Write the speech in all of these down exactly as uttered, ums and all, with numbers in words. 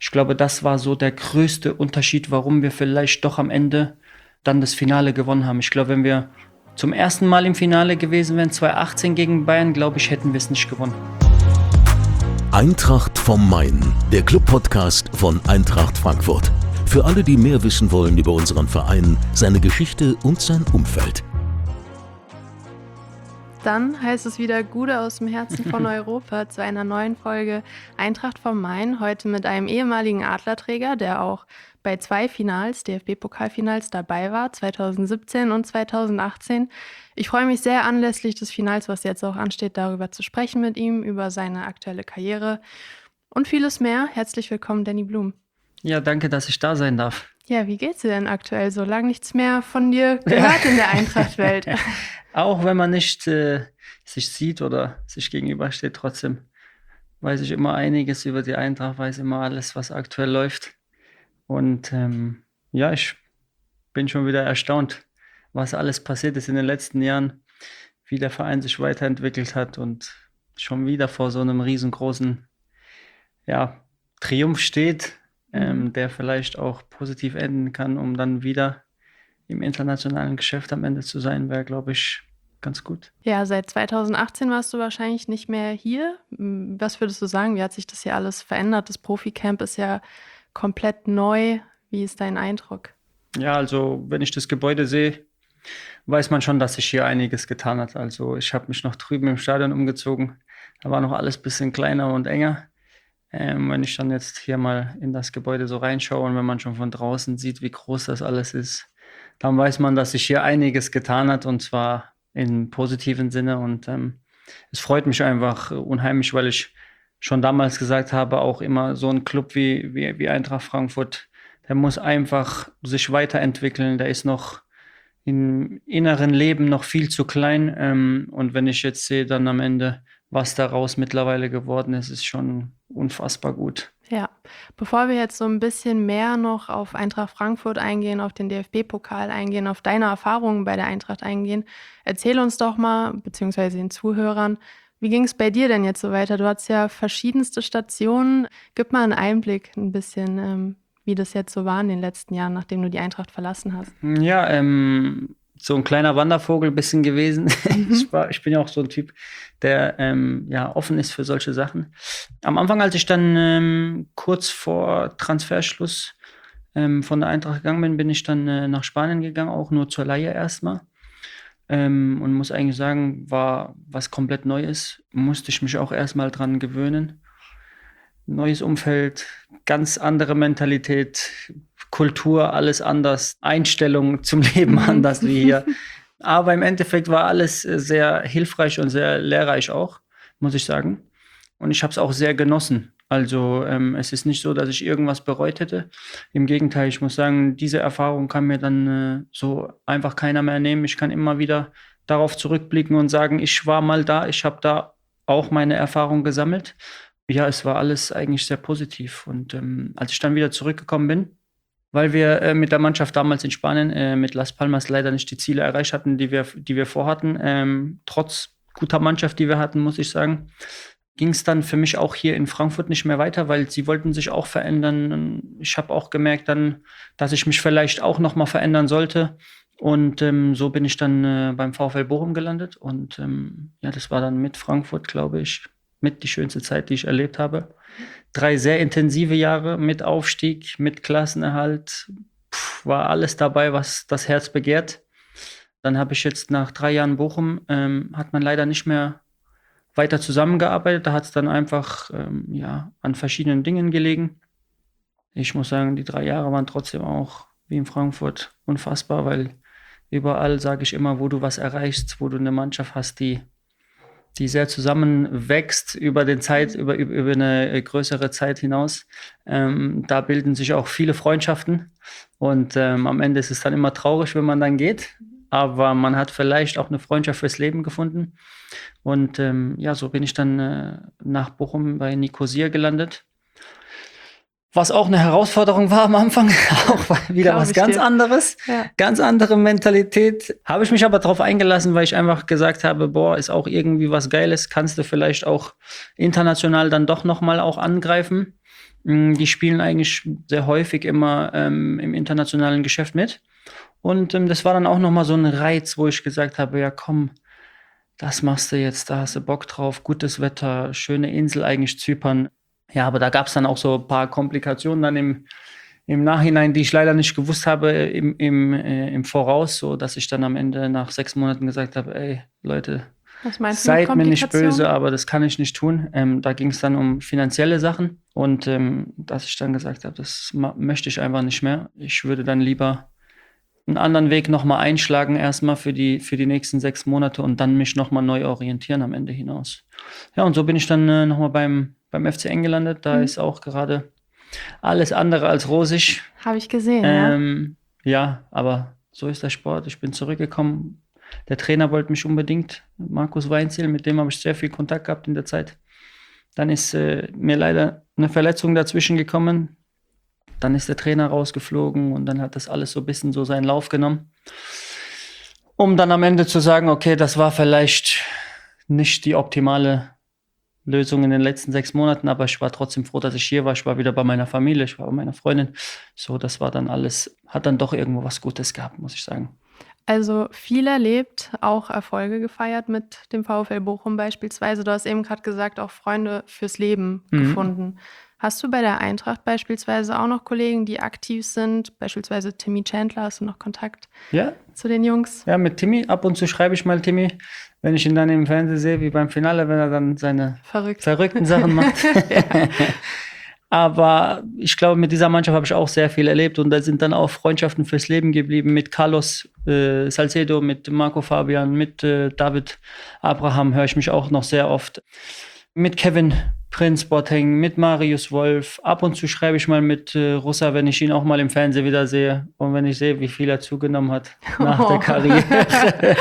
ich glaube, das war so der größte Unterschied, warum wir vielleicht doch am Ende dann das Finale gewonnen haben. Ich glaube, wenn wir zum ersten Mal im Finale gewesen wären, zwanzig achtzehn gegen Bayern, glaube ich, hätten wir es nicht gewonnen. Eintracht vom Main, der Club-Podcast von Eintracht Frankfurt. Für alle, die mehr wissen wollen über unseren Verein, seine Geschichte und sein Umfeld. Dann heißt es wieder Gude aus dem Herzen von Europa zu einer neuen Folge Eintracht vom Main. Heute mit einem ehemaligen Adlerträger, der auch bei zwei Finals, D F B-Pokalfinals, dabei war, zwanzig siebzehn und zwanzig achtzehn. Ich freue mich sehr anlässlich des Finals, was jetzt auch ansteht, darüber zu sprechen mit ihm, über seine aktuelle Karriere und vieles mehr. Herzlich willkommen, Danny Blum. Ja, danke, dass ich da sein darf. Ja, wie geht's dir denn aktuell? So lange nichts mehr von dir gehört in der Eintracht-Welt. Auch wenn man nicht äh, sich sieht oder sich gegenübersteht, trotzdem weiß ich immer einiges über die Eintracht, weiß immer alles, was aktuell läuft. Und ähm, ja, ich bin schon wieder erstaunt, was alles passiert ist in den letzten Jahren, wie der Verein sich weiterentwickelt hat und schon wieder vor so einem riesengroßen ja, Triumph steht, mhm. ähm, der vielleicht auch positiv enden kann, um dann wieder im internationalen Geschäft am Ende zu sein, wäre, glaube ich, ganz gut. Ja, seit zwanzig achtzehn warst du wahrscheinlich nicht mehr hier. Was würdest du sagen, wie hat sich das hier alles verändert? Das Profi-Camp ist ja komplett neu. Wie ist dein Eindruck? Ja, also wenn ich das Gebäude sehe, weiß man schon, dass sich hier einiges getan hat. Also ich habe mich noch drüben im Stadion umgezogen. Da war noch alles ein bisschen kleiner und enger. Ähm, wenn ich dann jetzt hier mal in das Gebäude so reinschaue und wenn man schon von draußen sieht, wie groß das alles ist, dann weiß man, dass sich hier einiges getan hat und zwar im positiven Sinne. Und ähm, es freut mich einfach unheimlich, weil ich schon damals gesagt habe, auch immer so ein Club wie, wie, wie Eintracht Frankfurt, der muss einfach sich weiterentwickeln. Der ist noch im inneren Leben noch viel zu klein. Ähm, und wenn ich jetzt sehe, dann am Ende, was daraus mittlerweile geworden ist, ist schon unfassbar gut. Ja, bevor wir jetzt so ein bisschen mehr noch auf Eintracht Frankfurt eingehen, auf den D F B-Pokal eingehen, auf deine Erfahrungen bei der Eintracht eingehen, erzähl uns doch mal, beziehungsweise den Zuhörern, wie ging es bei dir denn jetzt so weiter? Du hattest ja verschiedenste Stationen. Gib mal einen Einblick ein bisschen, ähm, wie das jetzt so war in den letzten Jahren, nachdem du die Eintracht verlassen hast. Ja, ähm, so ein kleiner Wandervogel ein bisschen gewesen. Mhm. Ich, war, ich bin ja auch so ein Typ, der ähm, ja, offen ist für solche Sachen. Am Anfang, als ich dann ähm, kurz vor Transferschluss ähm, von der Eintracht gegangen bin, bin ich dann äh, nach Spanien gegangen, auch nur zur Leihe erstmal. Ähm, und muss eigentlich sagen, war was komplett Neues. Musste ich mich auch erstmal dran gewöhnen. Neues Umfeld, ganz andere Mentalität, Kultur, alles anders, Einstellung zum Leben anders wie hier. Aber im Endeffekt war alles sehr hilfreich und sehr lehrreich auch, muss ich sagen. Und ich habe es auch sehr genossen. Also ähm, es ist nicht so, dass ich irgendwas bereut hätte. Im Gegenteil, ich muss sagen, diese Erfahrung kann mir dann äh, so einfach keiner mehr nehmen. Ich kann immer wieder darauf zurückblicken und sagen, ich war mal da, ich habe da auch meine Erfahrung gesammelt. Ja, es war alles eigentlich sehr positiv. Und ähm, als ich dann wieder zurückgekommen bin, weil wir äh, mit der Mannschaft damals in Spanien äh, mit Las Palmas leider nicht die Ziele erreicht hatten, die wir, die wir vorhatten, ähm, trotz guter Mannschaft, die wir hatten, muss ich sagen, ging es dann für mich auch hier in Frankfurt nicht mehr weiter, weil sie wollten sich auch verändern. Ich habe auch gemerkt dann, dass ich mich vielleicht auch nochmal verändern sollte. Und ähm, so bin ich dann äh, beim VfL Bochum gelandet. Und ähm, ja, das war dann mit Frankfurt, glaube ich, mit die schönste Zeit, die ich erlebt habe. Drei sehr intensive Jahre mit Aufstieg, mit Klassenerhalt. Puh, war alles dabei, was das Herz begehrt. Dann habe ich jetzt nach drei Jahren Bochum, ähm, hat man leider nicht mehr weiter zusammengearbeitet. Da hat es dann einfach ähm, ja, an verschiedenen Dingen gelegen. Ich muss sagen, die drei Jahre waren trotzdem auch wie in Frankfurt unfassbar, weil überall sage ich immer, wo du was erreichst, wo du eine Mannschaft hast, die, die sehr zusammenwächst über den Zeit, über, über eine größere Zeit hinaus. Ähm, da bilden sich auch viele Freundschaften und ähm, am Ende ist es dann immer traurig, wenn man dann geht. Aber man hat vielleicht auch eine Freundschaft fürs Leben gefunden. Und ähm, ja, so bin ich dann äh, nach Bochum bei Nicosia gelandet. Was auch eine Herausforderung war am Anfang, auch wieder Glaube was ganz dir. anderes, ja. ganz andere Mentalität. Habe ich mich aber darauf eingelassen, weil ich einfach gesagt habe, boah, ist auch irgendwie was Geiles, kannst du vielleicht auch international dann doch nochmal auch angreifen. Die spielen eigentlich sehr häufig immer ähm, im internationalen Geschäft mit. Und ähm, das war dann auch nochmal so ein Reiz, wo ich gesagt habe, ja komm, das machst du jetzt, da hast du Bock drauf, gutes Wetter, schöne Insel eigentlich Zypern. Ja, aber da gab es dann auch so ein paar Komplikationen dann im, im Nachhinein, die ich leider nicht gewusst habe im, im, äh, im Voraus, so dass ich dann am Ende nach sechs Monaten gesagt habe, ey Leute, Was meinst du mit seid mir nicht Komplikation? böse, aber das kann ich nicht tun. Ähm, da ging es dann um finanzielle Sachen und ähm, dass ich dann gesagt habe, das ma- möchte ich einfach nicht mehr. Ich würde dann lieber einen anderen Weg nochmal einschlagen, erstmal für die, für die nächsten sechs Monate und dann mich nochmal neu orientieren am Ende hinaus. Ja, und so bin ich dann äh, nochmal beim, beim F C N gelandet. Da Mhm. ist auch gerade alles andere als rosig. Habe ich gesehen, ja. Ähm, ja, aber so ist der Sport. Ich bin zurückgekommen. Der Trainer wollte mich unbedingt, Markus Weinziel, mit dem habe ich sehr viel Kontakt gehabt in der Zeit. Dann ist äh, mir leider eine Verletzung dazwischen gekommen. Dann ist der Trainer rausgeflogen und dann hat das alles so ein bisschen so seinen Lauf genommen. Um dann am Ende zu sagen, okay, das war vielleicht nicht die optimale Lösung in den letzten sechs Monaten, aber ich war trotzdem froh, dass ich hier war. Ich war wieder bei meiner Familie, ich war bei meiner Freundin. So, das war dann alles, hat dann doch irgendwo was Gutes gehabt, muss ich sagen. Also viel erlebt, auch Erfolge gefeiert mit dem VfL Bochum beispielsweise. Du hast eben gerade gesagt, auch Freunde fürs Leben Mhm. gefunden. Hast du bei der Eintracht beispielsweise auch noch Kollegen, die aktiv sind? Beispielsweise Timmy Chandler, hast du noch Kontakt Ja, zu den Jungs? ja, mit Timmy. Ab und zu schreibe ich mal Timmy, wenn ich ihn dann im Fernsehen sehe, wie beim Finale, wenn er dann seine Verrückt. verrückten Sachen macht. Aber ich glaube, mit dieser Mannschaft habe ich auch sehr viel erlebt und da sind dann auch Freundschaften fürs Leben geblieben mit Carlos äh, Salcedo, mit Marco Fabian, mit äh, David Abraham höre ich mich auch noch sehr oft. Mit Kevin Prinz Boateng, mit Marius Wolf. Ab und zu schreibe ich mal mit äh, Russa, wenn ich ihn auch mal im Fernsehen wieder sehe und wenn ich sehe, wie viel er zugenommen hat nach Oh. der Karriere.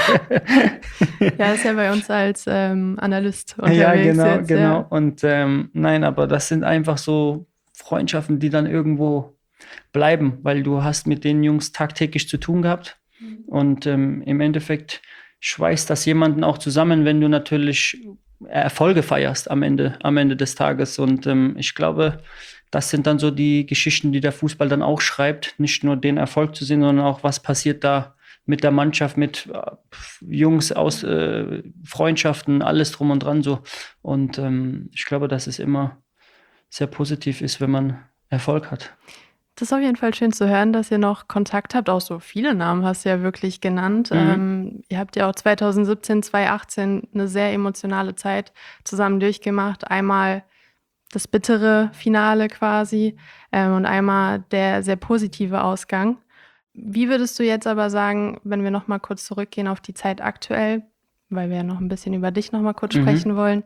Ja, ist ja bei uns als ähm, Analyst unterwegs Ja, genau, jetzt. genau. Ja. Und ähm, nein, aber das sind einfach so Freundschaften, die dann irgendwo bleiben, weil du hast mit den Jungs tagtäglich zu tun gehabt. Und ähm, im Endeffekt schweißt das jemanden auch zusammen, wenn du natürlich Erfolge feierst am Ende, am Ende des Tages. Und ähm, ich glaube, das sind dann so die Geschichten, die der Fußball dann auch schreibt. Nicht nur den Erfolg zu sehen, sondern auch, was passiert da mit der Mannschaft, mit äh, Jungs aus äh, Freundschaften, alles drum und dran so. Und ähm, ich glaube, dass es immer sehr positiv ist, wenn man Erfolg hat. Das ist auf jeden Fall schön zu hören, dass ihr noch Kontakt habt. Auch so viele Namen hast du ja wirklich genannt. Mhm. Ähm, ihr habt ja auch zwanzig siebzehn, zwanzig achtzehn eine sehr emotionale Zeit zusammen durchgemacht. Einmal das bittere Finale quasi ähm, und einmal der sehr positive Ausgang. Wie würdest du jetzt aber sagen, wenn wir noch mal kurz zurückgehen auf die Zeit aktuell, weil wir ja noch ein bisschen über dich noch mal kurz Mhm. sprechen wollen,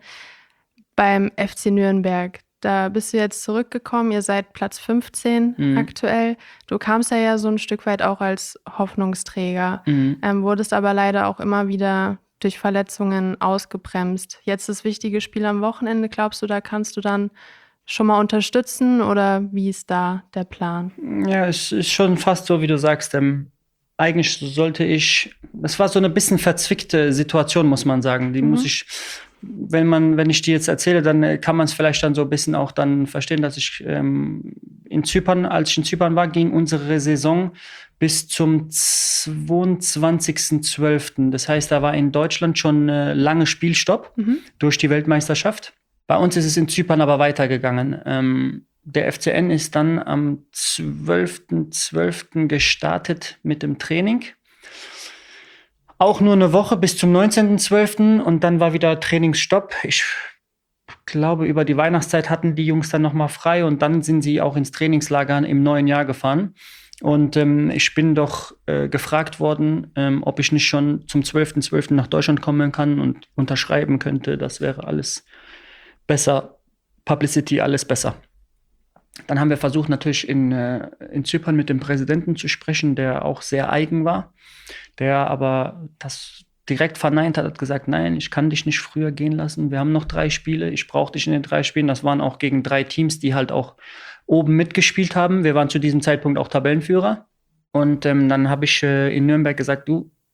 beim F C Nürnberg, da bist du jetzt zurückgekommen, ihr seid Platz fünfzehn Mhm. aktuell. Du kamst ja, ja so ein Stück weit auch als Hoffnungsträger, Mhm. ähm, wurdest aber leider auch immer wieder durch Verletzungen ausgebremst. Jetzt das wichtige Spiel am Wochenende, glaubst du, da kannst du dann schon mal unterstützen oder wie ist da der Plan? Ja, es ist schon fast so, wie du sagst. Ähm, eigentlich sollte ich, es war so eine bisschen verzwickte Situation, muss man sagen. Die Mhm. muss ich, wenn man, wenn ich die jetzt erzähle, dann äh, kann man es vielleicht dann so ein bisschen auch dann verstehen, dass ich ähm, in Zypern, als ich in Zypern war, ging unsere Saison bis zum zweiundzwanzigsten zwölften Das heißt, da war in Deutschland schon äh, lange Spielstopp Mhm. durch die Weltmeisterschaft. Bei uns ist es in Zypern aber weitergegangen. Ähm, der F C N ist dann am zwölften zwölften gestartet mit dem Training. Auch nur eine Woche bis zum neunzehnten zwölften und dann war wieder Trainingsstopp. Ich glaube, über die Weihnachtszeit hatten die Jungs dann nochmal frei und dann sind sie auch ins Trainingslager im neuen Jahr gefahren. Und ähm, ich bin doch äh, gefragt worden, ähm, ob ich nicht schon zum zwölften zwölften nach Deutschland kommen kann und unterschreiben könnte. Das wäre alles besser, Publicity, alles besser. Dann haben wir versucht, natürlich in, äh, in Zypern mit dem Präsidenten zu sprechen, der auch sehr eigen war, der aber das direkt verneint hat, hat gesagt, nein, ich kann dich nicht früher gehen lassen, wir haben noch drei Spiele, ich brauche dich in den drei Spielen. Das waren auch gegen drei Teams, die halt auch oben mitgespielt haben. Wir waren zu diesem Zeitpunkt auch Tabellenführer. Und ähm, dann habe ich äh, in Nürnberg gesagt, du,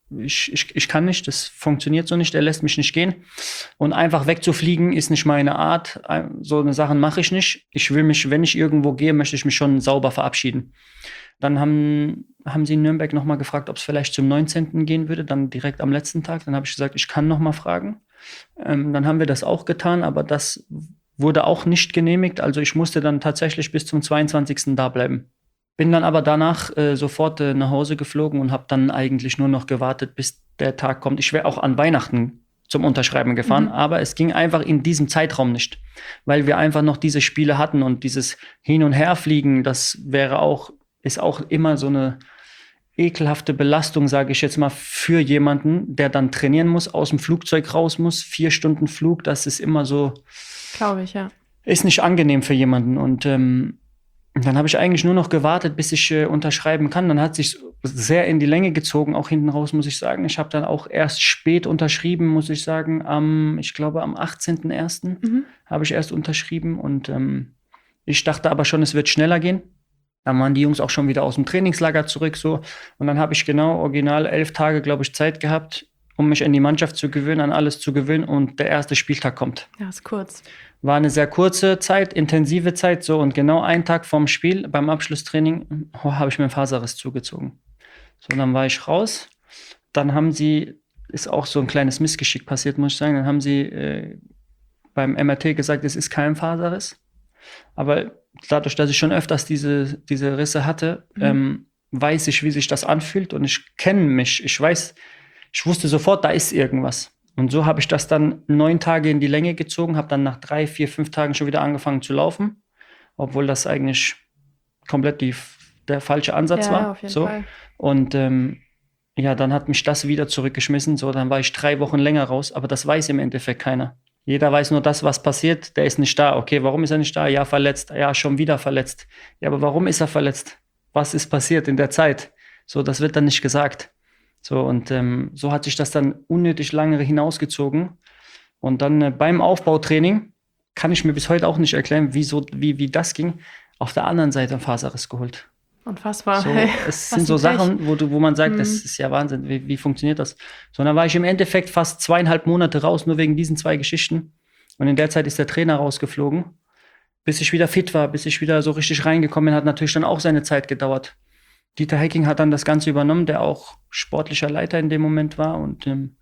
ich, ich, ich kann nicht, das funktioniert so nicht, er lässt mich nicht gehen. Und einfach wegzufliegen ist nicht meine Art. So eine Sachen mache ich nicht. Ich will mich, wenn ich irgendwo gehe, möchte ich mich schon sauber verabschieden. Dann haben, haben sie in Nürnberg nochmal gefragt, ob es vielleicht zum neunzehnten gehen würde, dann direkt am letzten Tag. Dann habe ich gesagt, ich kann nochmal fragen. Ähm, dann haben wir das auch getan, aber das wurde auch nicht genehmigt. Also ich musste dann tatsächlich bis zum zweiundzwanzigsten da bleiben. Bin dann aber danach äh, sofort äh, nach Hause geflogen und habe dann eigentlich nur noch gewartet, bis der Tag kommt. Ich wäre auch an Weihnachten zum Unterschreiben gefahren, mhm. aber es ging einfach in diesem Zeitraum nicht, weil wir einfach noch diese Spiele hatten und dieses Hin- und Herfliegen, das wäre auch, ist auch immer so eine ekelhafte Belastung, sage ich jetzt mal, für jemanden, der dann trainieren muss, aus dem Flugzeug raus muss, vier Stunden Flug, das ist immer so, glaube ich, ja. Ist nicht angenehm für jemanden und ähm, dann habe ich eigentlich nur noch gewartet, bis ich äh, unterschreiben kann. Dann hat sich sehr in die Länge gezogen, auch hinten raus, muss ich sagen. Ich habe dann auch erst spät unterschrieben, muss ich sagen. Am, ich glaube, am achtzehnten ersten Mhm. habe ich erst unterschrieben. Und ähm, ich dachte aber schon, es wird schneller gehen. Dann waren die Jungs auch schon wieder aus dem Trainingslager zurück. So. Und dann habe ich genau original elf Tage, glaube ich, Zeit gehabt, um mich an die Mannschaft zu gewöhnen, an alles zu gewöhnen. Und der erste Spieltag kommt. Ja, ist kurz. War eine sehr kurze Zeit, intensive Zeit, so und genau einen Tag vorm Spiel, beim Abschlusstraining, oh, habe ich mir einen Faserriss zugezogen. So, dann war ich raus. Dann haben sie, ist auch so ein kleines Missgeschick passiert, muss ich sagen, dann haben sie äh, beim M R T gesagt, es ist kein Faserriss. Aber dadurch, dass ich schon öfters diese, diese Risse hatte, mhm. ähm, weiß ich, wie sich das anfühlt und ich kenne mich. Ich weiß, ich wusste sofort, da ist irgendwas. Und so habe ich das dann neun Tage in die Länge gezogen, habe dann nach drei, vier, fünf Tagen schon wieder angefangen zu laufen, obwohl das eigentlich komplett die, der falsche Ansatz ja, war. Auf jeden so. Fall. Und ähm, ja, dann hat mich das wieder zurückgeschmissen. So, dann war ich drei Wochen länger raus, aber das weiß im Endeffekt keiner. Jeder weiß nur das, was passiert, der ist nicht da. Okay, warum ist er nicht da? Ja, verletzt. Ja, schon wieder verletzt. Ja, aber warum ist er verletzt? Was ist passiert in der Zeit? So, das wird dann nicht gesagt. So, und ähm, so hat sich das dann unnötig lange hinausgezogen. Und dann äh, beim Aufbautraining kann ich mir bis heute auch nicht erklären, wie, so, wie, wie das ging. Auf der anderen Seite ein Faserriss geholt. Unfassbar. So, es sind so Sachen, wo, du, wo man sagt, mhm. das ist ja Wahnsinn, wie, wie funktioniert das? So, dann war ich im Endeffekt fast zweieinhalb Monate raus, nur wegen diesen zwei Geschichten. Und in der Zeit ist der Trainer rausgeflogen. Bis ich wieder fit war, bis ich wieder so richtig reingekommen bin, hat natürlich dann auch seine Zeit gedauert. Dieter Hecking hat dann das Ganze übernommen, der auch sportlicher Leiter in dem Moment war. Und ähm,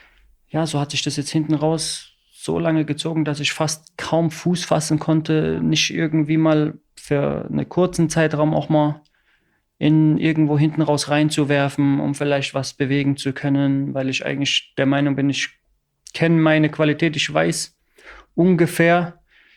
ja, so hat sich das jetzt hinten raus so lange gezogen, dass ich fast kaum Fuß fassen konnte. Nicht irgendwie mal für einen kurzen Zeitraum auch mal in irgendwo hinten raus reinzuwerfen, um vielleicht was bewegen zu können. Weil ich eigentlich der Meinung bin, ich kenne meine Qualität, ich weiß ungefähr,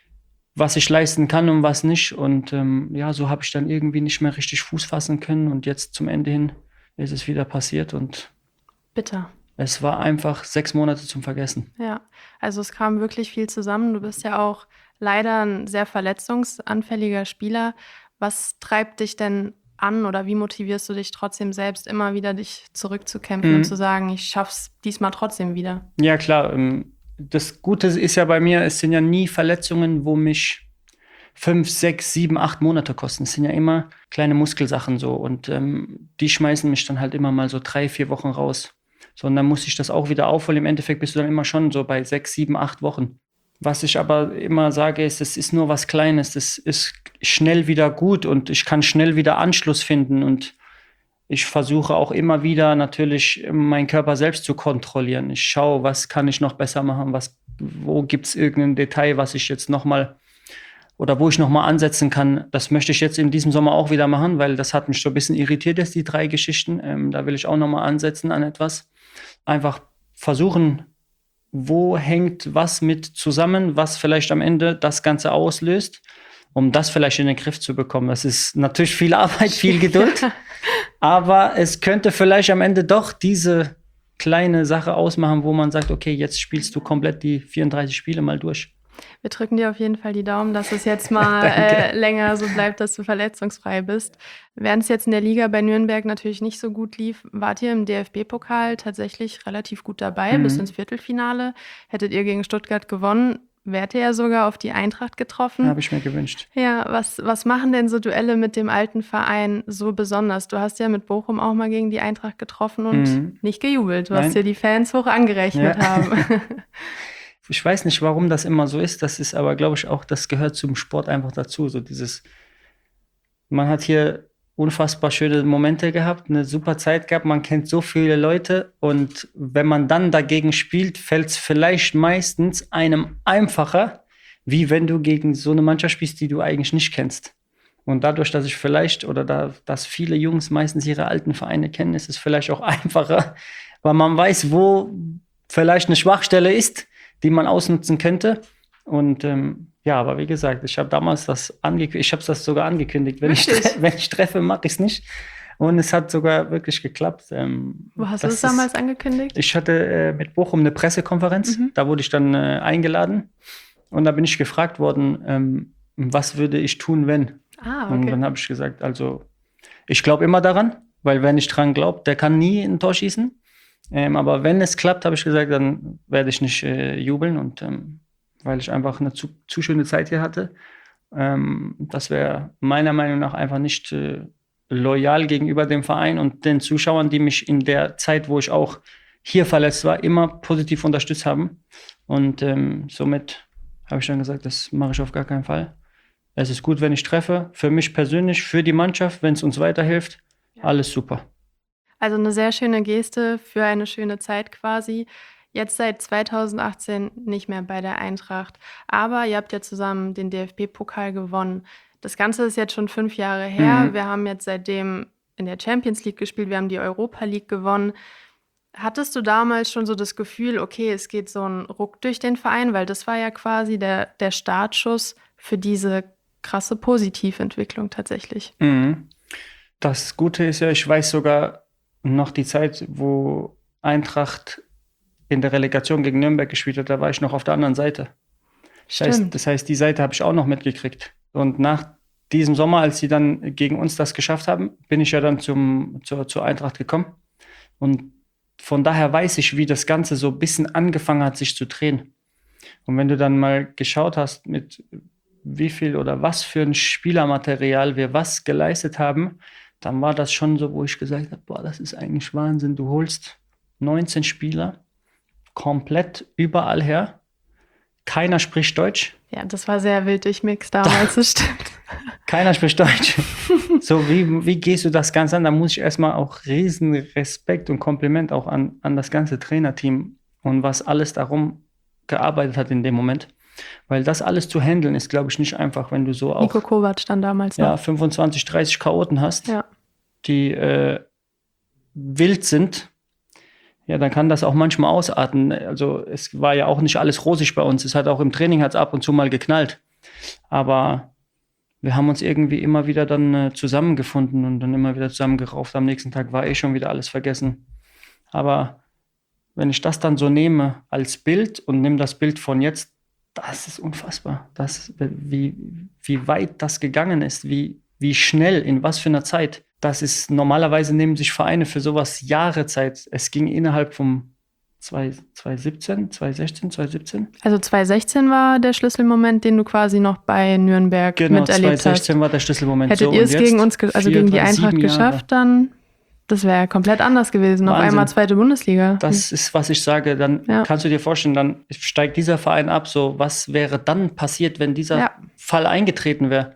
was ich leisten kann und was nicht. Und ähm, ja, so habe ich dann irgendwie nicht mehr richtig Fuß fassen können. Und jetzt zum Ende hin ist es wieder passiert. Und bitter. Es war einfach sechs Monate zum Vergessen. Ja, also es kam wirklich viel zusammen. Du bist ja auch leider ein sehr verletzungsanfälliger Spieler. Was treibt dich denn an oder wie motivierst du dich trotzdem selbst immer wieder, dich zurückzukämpfen mhm. und zu sagen, ich schaff's diesmal trotzdem wieder? Ja, klar. Ähm Das Gute ist ja bei mir, es sind ja nie Verletzungen, wo mich fünf, sechs, sieben, acht Monate kosten. Es sind ja immer kleine Muskelsachen so und ähm, die schmeißen mich dann halt immer mal so drei, vier Wochen raus. So, und dann muss ich das auch wieder aufholen. Im Endeffekt bist du dann immer schon so bei sechs, sieben, acht Wochen. Was ich aber immer sage, ist, es ist nur was Kleines. Das ist schnell wieder gut und ich kann schnell wieder Anschluss finden und ich versuche auch immer wieder natürlich meinen Körper selbst zu kontrollieren. Ich schaue, was kann ich noch besser machen, was, wo gibt es irgendein Detail, was ich jetzt nochmal oder wo ich nochmal ansetzen kann. Das möchte ich jetzt in diesem Sommer auch wieder machen, weil das hat mich so ein bisschen irritiert, jetzt die drei Geschichten. Ähm, da will ich auch nochmal ansetzen an etwas. Einfach versuchen, wo hängt was mit zusammen, was vielleicht am Ende das Ganze auslöst, um das vielleicht in den Griff zu bekommen. Das ist natürlich viel Arbeit, viel Geduld. Aber es könnte vielleicht am Ende doch diese kleine Sache ausmachen, wo man sagt, okay, jetzt spielst du komplett die vierunddreißig Spiele mal durch. Wir drücken dir auf jeden Fall die Daumen, dass es jetzt mal äh, länger so bleibt, dass du verletzungsfrei bist. Während es jetzt in der Liga bei Nürnberg natürlich nicht so gut lief, wart ihr im D F B-Pokal tatsächlich relativ gut dabei, mhm. bis ins Viertelfinale. Hättet ihr gegen Stuttgart gewonnen, wärt ihr ja sogar auf die Eintracht getroffen. Habe ich mir gewünscht. Ja, was, was machen denn so Duelle mit dem alten Verein so besonders? Du hast ja mit Bochum auch mal gegen die Eintracht getroffen und Mhm. nicht gejubelt, was Nein. dir die Fans hoch angerechnet Ja. haben. Ich weiß nicht, warum das immer so ist. Das ist aber, glaube ich, auch, das gehört zum Sport einfach dazu. So dieses, man hat hier unfassbar schöne Momente gehabt, eine super Zeit gehabt, man kennt so viele Leute und wenn man dann dagegen spielt, fällt es vielleicht meistens einem einfacher, wie wenn du gegen so eine Mannschaft spielst, die du eigentlich nicht kennst. Und dadurch, dass ich vielleicht oder da, dass viele Jungs meistens ihre alten Vereine kennen, ist es vielleicht auch einfacher, weil man weiß, wo vielleicht eine Schwachstelle ist, die man ausnutzen könnte. Und ähm, ja, aber wie gesagt, ich habe damals das angekündigt, ich habe das sogar angekündigt, wenn ich, Wirklich? tre- wenn ich treffe, mache ich es nicht. Und es hat sogar wirklich geklappt. Ähm, Wo hast du das das ist- damals angekündigt? Ich hatte äh, mit Bochum eine Pressekonferenz, Mhm. da wurde ich dann äh, eingeladen und da bin ich gefragt worden, ähm, was würde ich tun, wenn? Ah, Und okay. dann habe ich gesagt, also ich glaube immer daran, weil wer nicht dran glaubt, der kann nie ein Tor schießen. Ähm, aber wenn es klappt, habe ich gesagt, dann werde ich nicht äh, jubeln und ähm, weil ich einfach eine zu, zu schöne Zeit hier hatte. Ähm, das wäre meiner Meinung nach einfach nicht äh, loyal gegenüber dem Verein und den Zuschauern, die mich in der Zeit, wo ich auch hier verletzt war, immer positiv unterstützt haben. Und ähm, somit habe ich dann gesagt, das mache ich auf gar keinen Fall. Es ist gut, wenn ich treffe. Für mich persönlich, für die Mannschaft, wenn es uns weiterhilft, alles super. Also eine sehr schöne Geste für eine schöne Zeit quasi. Jetzt seit zweitausendachtzehn nicht mehr bei der Eintracht. Aber ihr habt ja zusammen den D F B-Pokal gewonnen. Das Ganze ist jetzt schon fünf Jahre her. Mhm. Wir haben jetzt seitdem in der Champions League gespielt. Wir haben die Europa League gewonnen. Hattest du damals schon so das Gefühl, okay, es geht so ein Ruck durch den Verein? Weil das war ja quasi der, der Startschuss für diese krasse Positiventwicklung tatsächlich. Mhm. Das Gute ist ja, ich weiß sogar noch die Zeit, wo Eintracht in der Relegation gegen Nürnberg gespielt hat, da war ich noch auf der anderen Seite. Das heißt, Stimmt. das heißt, die Seite habe ich auch noch mitgekriegt. Und nach diesem Sommer, als sie dann gegen uns das geschafft haben, bin ich ja dann zum, zur, zur Eintracht gekommen. Und von daher weiß ich, wie das Ganze so ein bisschen angefangen hat, sich zu drehen. Und wenn du dann mal geschaut hast, mit wie viel oder was für ein Spielermaterial wir was geleistet haben, dann war das schon so, wo ich gesagt habe, boah, das ist eigentlich Wahnsinn. Du holst neunzehn Spieler komplett überall her. Keiner spricht Deutsch. Ja, das war sehr wild durchmixed damals, das stimmt. Keiner spricht Deutsch. So, wie, wie gehst du das Ganze an? Da muss ich erstmal auch riesen Respekt und Kompliment auch an, an das ganze Trainerteam und was alles darum gearbeitet hat in dem Moment. Weil das alles zu handeln ist, glaube ich, nicht einfach, wenn du so auch Nico Kovac stand damals ja, noch. fünfundzwanzig, dreißig Chaoten hast, Ja. die äh, wild sind. Ja, dann kann das auch manchmal ausarten. Also es war ja auch nicht alles rosig bei uns. Es hat auch im Training hat's ab und zu mal geknallt. Aber wir haben uns irgendwie immer wieder dann äh, zusammengefunden und dann immer wieder zusammengerauft. Am nächsten Tag war eh schon wieder alles vergessen. Aber wenn ich das dann so nehme als Bild und nehme das Bild von jetzt, das ist unfassbar. Das, wie, wie weit das gegangen ist, wie, wie schnell, in was für einer Zeit. Das ist, normalerweise nehmen sich Vereine für sowas Jahre Zeit. Es ging innerhalb vom zwanzig siebzehn, zwanzig sechzehn, zwanzig siebzehn. Also zwanzig sechzehn war der Schlüsselmoment, den du quasi noch bei Nürnberg Genau, miterlebt zwanzig sechzehn hast. war der Schlüsselmoment. Hättet so, ihr und es jetzt gegen uns, ge- also vier, gegen die drei, Eintracht sieben Jahre. geschafft, dann das wäre komplett anders gewesen. Auf Wahnsinn. einmal zweite Bundesliga. Das ist, was ich sage. Dann Ja. kannst du dir vorstellen, dann steigt dieser Verein ab. So, was wäre dann passiert, wenn dieser Ja. Fall eingetreten wäre?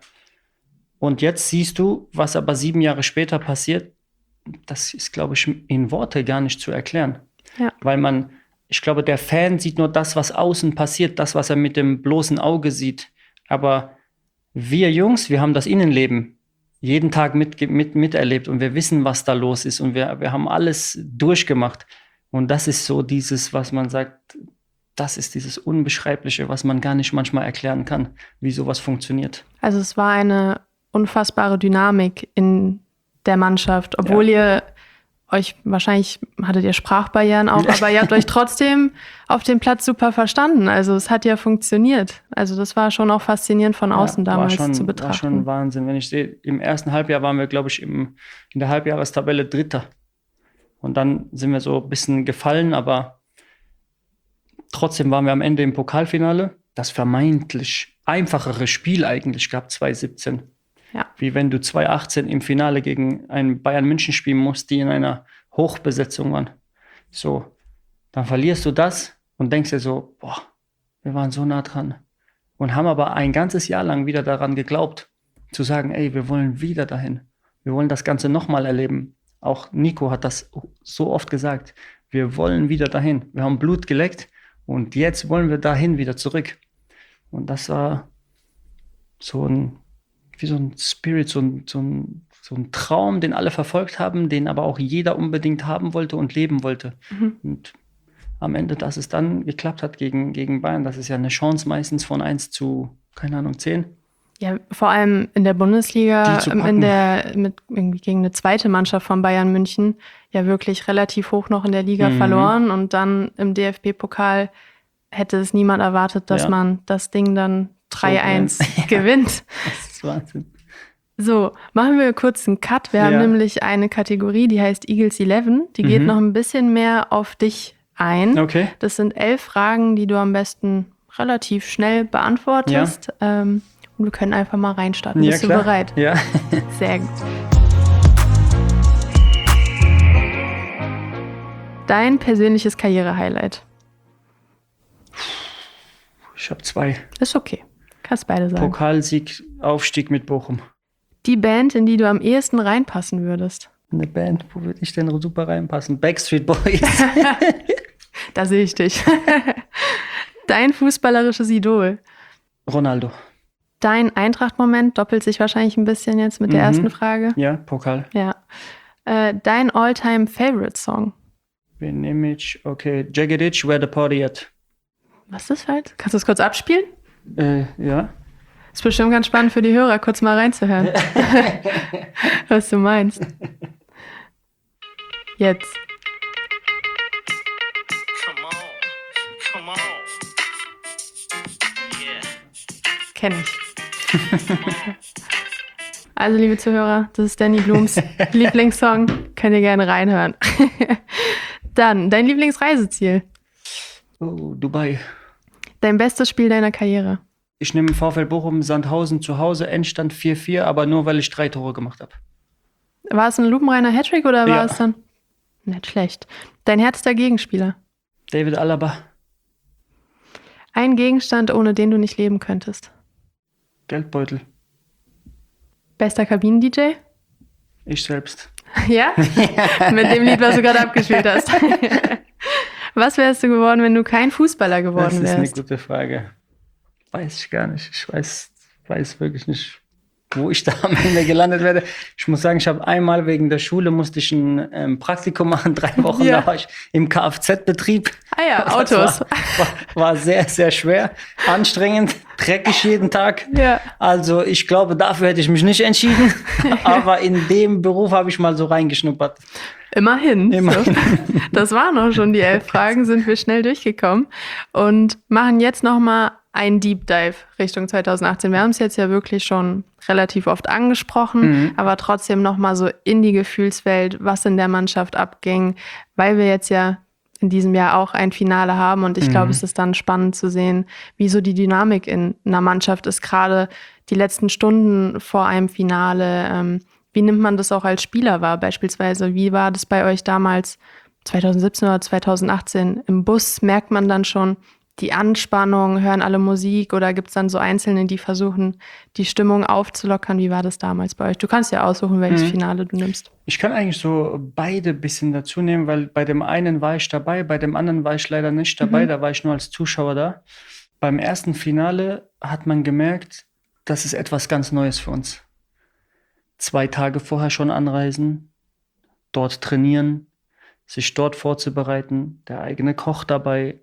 Und jetzt siehst du, was aber sieben Jahre später passiert. Das ist, glaube ich, in Worte gar nicht zu erklären. Ja. Weil man, ich glaube, der Fan sieht nur das, was außen passiert, das, was er mit dem bloßen Auge sieht. Aber wir Jungs, wir haben das Innenleben jeden Tag mit, mit, miterlebt und wir wissen, was da los ist und wir, wir haben alles durchgemacht. Und das ist so dieses, was man sagt, das ist dieses Unbeschreibliche, was man gar nicht manchmal erklären kann, wie sowas funktioniert. Also es war eine unfassbare Dynamik in der Mannschaft, obwohl ihr euch, wahrscheinlich hattet ihr Sprachbarrieren auch, aber ihr habt euch trotzdem auf dem Platz super verstanden. Also es hat ja funktioniert. Also das war schon auch faszinierend von außen Ja, damals war schon, zu war betrachten. schon Wahnsinn. Wenn ich sehe, im ersten Halbjahr waren wir, glaube ich, im, in der Halbjahrestabelle Dritter. Und dann sind wir so ein bisschen gefallen, aber trotzdem waren wir am Ende im Pokalfinale. das vermeintlich einfachere Spiel eigentlich gab, zwanzig siebzehn. Ja. Wie wenn du zwanzig achtzehn im Finale gegen einen Bayern München spielen musst, die in einer Hochbesetzung waren. So, dann verlierst du das und denkst dir so, boah, wir waren so nah dran. Und haben aber ein ganzes Jahr lang wieder daran geglaubt, zu sagen, ey, wir wollen wieder dahin. Wir wollen das Ganze nochmal erleben. Auch Nico hat das so oft gesagt. Wir wollen wieder dahin. Wir haben Blut geleckt und jetzt wollen wir dahin wieder zurück. Und das war so ein, wie so ein Spirit, so ein, so ein, so ein Traum, den alle verfolgt haben, den aber auch jeder unbedingt haben wollte und leben wollte. Mhm. Und am Ende, dass es dann geklappt hat gegen, gegen Bayern, das ist ja eine Chance meistens von eins zu, keine Ahnung, zehn. Ja, vor allem in der Bundesliga, in der, mit, irgendwie gegen eine zweite Mannschaft von Bayern München, ja wirklich relativ hoch noch in der Liga mhm. verloren. Und dann im D F B-Pokal hätte es niemand erwartet, dass ja. man das Ding dann drei eins so gewinnt. Das ist Wahnsinn. So, machen wir kurz einen Cut. Wir ja. haben nämlich eine Kategorie, die heißt Eagles elf. Die mhm. geht noch ein bisschen mehr auf dich ein. Okay. Das sind elf Fragen, die du am besten relativ schnell beantwortest. Ja. Ähm, und wir können einfach mal reinstarten. Ja, Bist klar. du bereit? Ja. Sehr gut. Dein persönliches Karriere-Highlight? Ich habe zwei. Ist okay. Kannst beide sagen. Pokalsieg, Aufstieg mit Bochum. Die Band, in die du am ehesten reinpassen würdest? Eine Band, wo würde ich denn super reinpassen? Backstreet Boys. Da sehe ich dich. Dein fußballerisches Idol? Ronaldo. Dein Eintracht-Moment doppelt sich wahrscheinlich ein bisschen jetzt mit der mhm. ersten Frage. Ja, Pokal. Ja. Äh, dein All-Time-Favorite-Song? Wen nehme ich? Okay, Jagged Edge, Where the Party At. Was ist das halt? Kannst du das kurz abspielen? Äh, ja. Ist bestimmt ganz spannend für die Hörer, kurz mal reinzuhören. Was du meinst. Jetzt. Come on, come on. Yeah. Kenn ich. Also, liebe Zuhörer, das ist Danny Blums Lieblingssong. Könnt ihr gerne reinhören. Dann, dein Lieblingsreiseziel? Oh, Dubai. Dein bestes Spiel deiner Karriere? Ich nehme VfL Bochum Sandhausen zu Hause, Endstand vier vier, aber nur, weil ich drei Tore gemacht habe. War es ein lupenreiner Hattrick oder war ja. es dann? Nicht schlecht. Dein härtester Gegenspieler? David Alaba. Ein Gegenstand, ohne den du nicht leben könntest? Geldbeutel. Bester Kabinen-D J? Ich selbst. Ja? Mit dem Lied, was du gerade abgespielt hast. Was wärst du geworden, wenn du kein Fußballer geworden wärst? Das ist eine gute Frage. Weiß ich gar nicht. Ich weiß, weiß wirklich nicht, wo ich da am Ende gelandet werde. Ich muss sagen, ich habe einmal wegen der Schule musste ich ein ähm, Praktikum machen, drei Wochen, ja. Da war ich im Kfz-Betrieb. Ah ja, das Autos. War, war, war sehr, sehr schwer, anstrengend, dreckig jeden Tag. Ja. Also ich glaube, dafür hätte ich mich nicht entschieden. Aber in dem Beruf habe ich mal so reingeschnuppert. Immerhin. Immerhin. So. Das waren auch schon die elf Fragen, sind wir schnell durchgekommen und machen jetzt nochmal einen Deep Dive Richtung zwanzig achtzehn. Wir haben es jetzt ja wirklich schon relativ oft angesprochen, mhm. aber trotzdem nochmal so in die Gefühlswelt, was in der Mannschaft abging, weil wir jetzt ja in diesem Jahr auch ein Finale haben und ich mhm. glaube, es ist dann spannend zu sehen, wie so die Dynamik in einer Mannschaft ist, gerade die letzten Stunden vor einem Finale. Ähm, wie nimmt man das auch als Spieler wahr beispielsweise? Wie war das bei euch damals zwanzig siebzehn oder zwanzig achtzehn im Bus? Merkt man dann schon die Anspannung, hören alle Musik oder gibt es dann so Einzelne, die versuchen, die Stimmung aufzulockern? Wie war das damals bei euch? Du kannst ja aussuchen, welches mhm. Finale du nimmst. Ich kann eigentlich so beide ein bisschen dazu nehmen, weil bei dem einen war ich dabei, bei dem anderen war ich leider nicht dabei, mhm. da war ich nur als Zuschauer da. Beim ersten Finale hat man gemerkt, das ist etwas ganz Neues für uns. Zwei Tage vorher schon anreisen, dort trainieren, sich dort vorzubereiten, der eigene Koch dabei,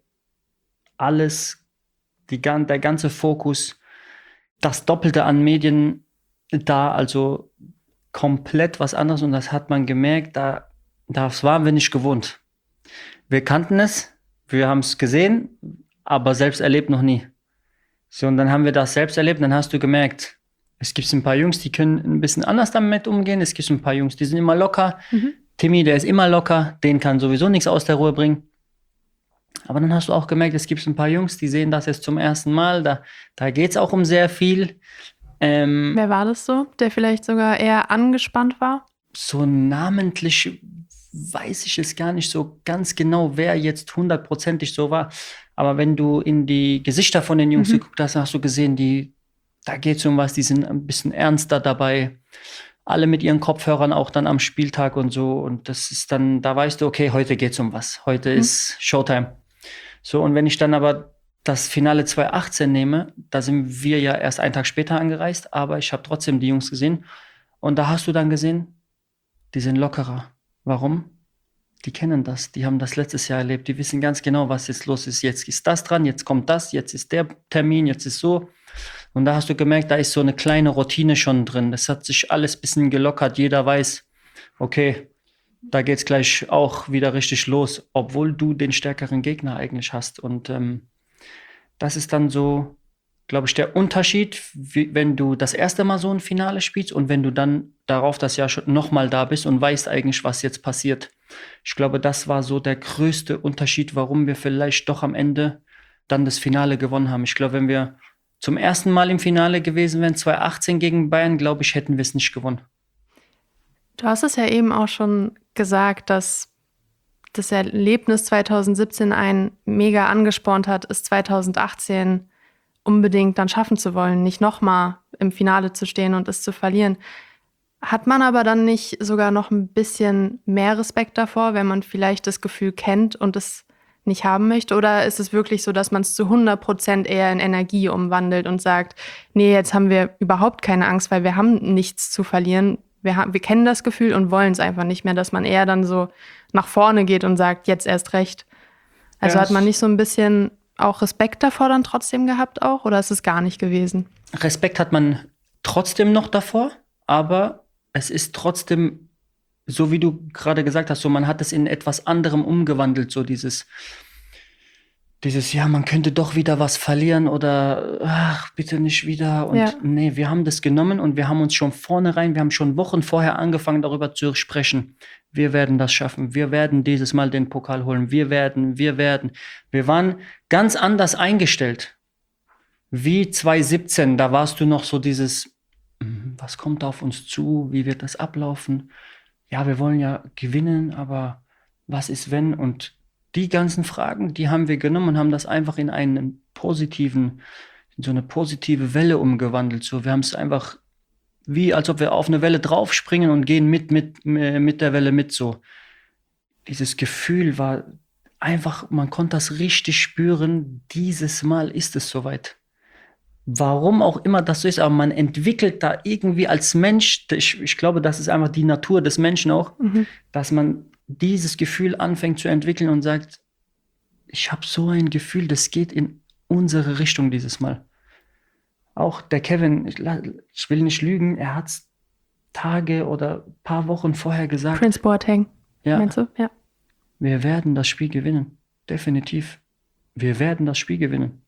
alles, die, der ganze Fokus, das Doppelte an Medien da, also komplett was anderes und das hat man gemerkt, da, das waren wir nicht gewohnt. Wir kannten es, wir haben es gesehen, aber selbst erlebt noch nie. So, und dann haben wir das selbst erlebt, dann hast du gemerkt, es gibt ein paar Jungs, die können ein bisschen anders damit umgehen, es gibt ein paar Jungs, die sind immer locker. Mhm. Timmy, der ist immer locker, den kann sowieso nichts aus der Ruhe bringen. Aber dann hast du auch gemerkt, es gibt ein paar Jungs, die sehen das jetzt zum ersten Mal. Da, da geht es auch um sehr viel. Ähm, Wer war das so, der vielleicht sogar eher angespannt war? so namentlich weiß ich es gar nicht so ganz genau, wer jetzt hundertprozentig so war. Aber wenn du in die Gesichter von den Jungs Mhm. geguckt hast, hast du gesehen, die, da geht es um was, die sind ein bisschen ernster dabei. Alle mit ihren Kopfhörern auch dann am Spieltag und so. Und das ist dann, da weißt du, okay, heute geht es um was. Heute Mhm. ist Showtime. So, und wenn ich dann aber das Finale zwanzig achtzehn nehme, da sind wir ja erst einen Tag später angereist, aber ich habe trotzdem die Jungs gesehen. Und da hast du dann gesehen, die sind lockerer. Warum? Die kennen das, die haben das letztes Jahr erlebt, die wissen ganz genau, was jetzt los ist. Jetzt ist das dran, jetzt kommt das, jetzt ist der Termin, jetzt ist so. Und da hast du gemerkt, da ist so eine kleine Routine schon drin. Das hat sich alles ein bisschen gelockert. Jeder weiß, okay, da geht es gleich auch wieder richtig los, obwohl du den stärkeren Gegner eigentlich hast. Und ähm, das ist dann so, glaube ich, der Unterschied, wie, wenn du das erste Mal so ein Finale spielst und wenn du dann darauf das Jahr schon nochmal da bist und weißt eigentlich, was jetzt passiert. Ich glaube, das war so der größte Unterschied, warum wir vielleicht doch am Ende dann das Finale gewonnen haben. Ich glaube, wenn wir zum ersten Mal im Finale gewesen wären, zwanzig achtzehn gegen Bayern, glaube ich, hätten wir es nicht gewonnen. Du hast es ja eben auch schon gesagt, dass das Erlebnis zwanzig siebzehn einen mega angespornt hat, es zwanzig achtzehn unbedingt dann schaffen zu wollen, nicht nochmal im Finale zu stehen und es zu verlieren. Hat man aber dann nicht sogar noch ein bisschen mehr Respekt davor, wenn man vielleicht das Gefühl kennt und es nicht haben möchte? Oder ist es wirklich so, dass man es zu hundert Prozent eher in Energie umwandelt und sagt, nee, jetzt haben wir überhaupt keine Angst, weil wir haben nichts zu verlieren. Wir, haben, wir kennen das Gefühl und wollen es einfach nicht mehr, dass man eher dann so nach vorne geht und sagt, jetzt erst recht. Also Ja, hat man nicht so ein bisschen auch Respekt davor dann trotzdem gehabt auch? Oder ist es gar nicht gewesen? Respekt hat man trotzdem noch davor, aber es ist trotzdem, so wie du gerade gesagt hast, so man hat es in etwas anderem umgewandelt, so dieses, dieses, ja, man könnte doch wieder was verlieren oder ach, bitte nicht wieder. Und Ja. nee, wir haben das genommen und wir haben uns schon vornherein, wir haben schon Wochen vorher angefangen, darüber zu sprechen. Wir werden das schaffen. Wir werden dieses Mal den Pokal holen. Wir werden, wir werden. Wir waren ganz anders eingestellt. Wie zwanzig siebzehn, da warst du noch so dieses, was kommt auf uns zu? Wie wird das ablaufen? Ja, wir wollen ja gewinnen, aber was ist wenn? Und die ganzen Fragen, die haben wir genommen und haben das einfach in einen positiven, in so eine positive Welle umgewandelt. So, wir haben es einfach wie, als ob wir auf eine Welle draufspringen und gehen mit, mit, mit der Welle mit. So, dieses Gefühl war einfach, man konnte das richtig spüren. Dieses Mal ist es soweit. Warum auch immer das so ist, aber man entwickelt da irgendwie als Mensch, ich, ich glaube, das ist einfach die Natur des Menschen auch, Mhm. dass man dieses Gefühl anfängt zu entwickeln und sagt, ich habe so ein Gefühl, das geht in unsere Richtung dieses Mal. Auch der Kevin, ich, ich will nicht lügen, er hat es Tage oder ein paar Wochen vorher gesagt. Prince Boateng, Ja, meinst du? Ja. wir werden das Spiel gewinnen. Definitiv. Wir werden das Spiel gewinnen.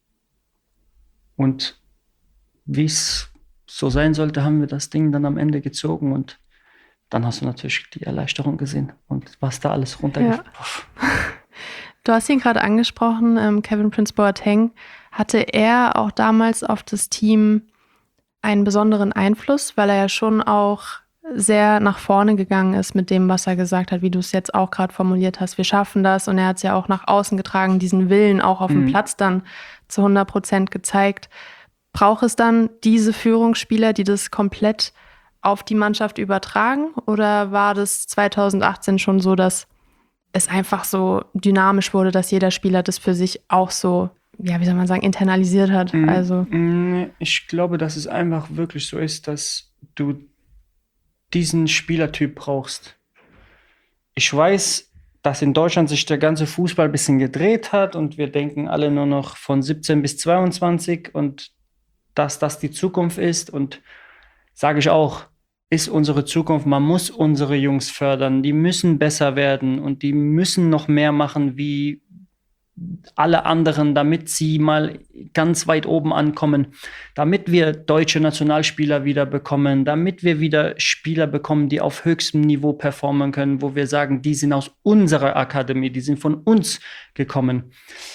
Und wie es so sein sollte, haben wir das Ding dann am Ende gezogen und dann hast du natürlich die Erleichterung gesehen und was da alles runtergefallen ist. Du hast ihn gerade angesprochen, ähm, Kevin Prince Boateng. Hatte er auch damals auf das Team einen besonderen Einfluss, weil er ja schon auch sehr nach vorne gegangen ist mit dem, was er gesagt hat, wie du es jetzt auch gerade formuliert hast. Wir schaffen das und er hat es ja auch nach außen getragen, diesen Willen auch auf dem Mhm. Platz dann zu hundert Prozent gezeigt. Braucht es dann diese Führungsspieler, die das komplett auf die Mannschaft übertragen? Oder war das zwanzig achtzehn schon so, dass es einfach so dynamisch wurde, dass jeder Spieler das für sich auch so, ja, wie soll man sagen, internalisiert hat? Mhm. Also, Mm, Ich glaube, dass es einfach wirklich so ist, dass du diesen Spielertyp brauchst. Ich weiß, dass in Deutschland sich der ganze Fußball ein bisschen gedreht hat und wir denken alle nur noch von siebzehn bis zweiundzwanzig und dass das die Zukunft ist. Und sage ich auch, ist unsere Zukunft. Man muss unsere Jungs fördern. Die müssen besser werden und die müssen noch mehr machen wie, alle anderen, damit sie mal ganz weit oben ankommen, damit wir deutsche Nationalspieler wieder bekommen, damit wir wieder Spieler bekommen, die auf höchstem Niveau performen können, wo wir sagen, die sind aus unserer Akademie, die sind von uns gekommen.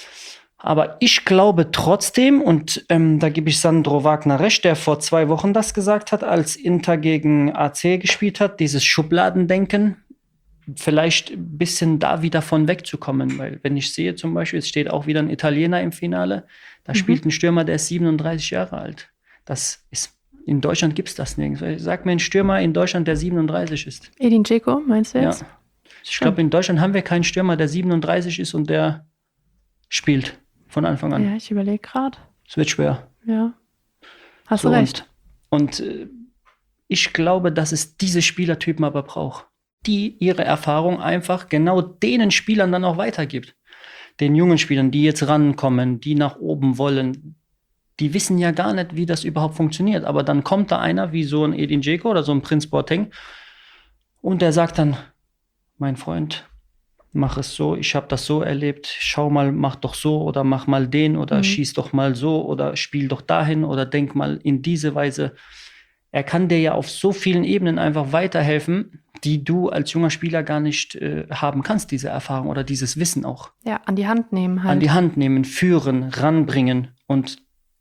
Aber ich glaube trotzdem, und ähm, da gebe ich Sandro Wagner recht, der vor zwei Wochen das gesagt hat, als Inter gegen A C gespielt hat, dieses Schubladendenken, vielleicht ein bisschen da wieder von wegzukommen. Weil wenn ich sehe zum Beispiel, es steht auch wieder ein Italiener im Finale, da mhm. spielt ein Stürmer, der ist siebenunddreißig Jahre alt. Das ist, in Deutschland gibt es das nirgends. Sag mir einen Stürmer in Deutschland, der siebenunddreißig ist. Edin Dzeko, meinst du jetzt? Ja. Ich glaube, in Deutschland haben wir keinen Stürmer, der siebenunddreißig ist und der spielt von Anfang an. Ja, ich überlege gerade. Es wird schwer. Ja, hast so, du recht. Und, und äh, ich glaube, dass es diese Spielertypen aber braucht, die ihre Erfahrung einfach genau denen Spielern dann auch weitergibt. Den jungen Spielern, die jetzt rankommen, die nach oben wollen, die wissen ja gar nicht, wie das überhaupt funktioniert. Aber dann kommt da einer wie so ein Edin Dzeko oder so ein Prince Boateng und der sagt dann, mein Freund, mach es so, ich habe das so erlebt, schau mal, mach doch so oder mach mal den oder mhm. schieß doch mal so oder spiel doch dahin oder denk mal in diese Weise. Er kann dir ja auf so vielen Ebenen einfach weiterhelfen, die du als junger Spieler gar nicht äh, haben kannst, diese Erfahrung oder dieses Wissen auch. Ja, an die Hand nehmen halt. An die Hand nehmen, führen, ranbringen. Und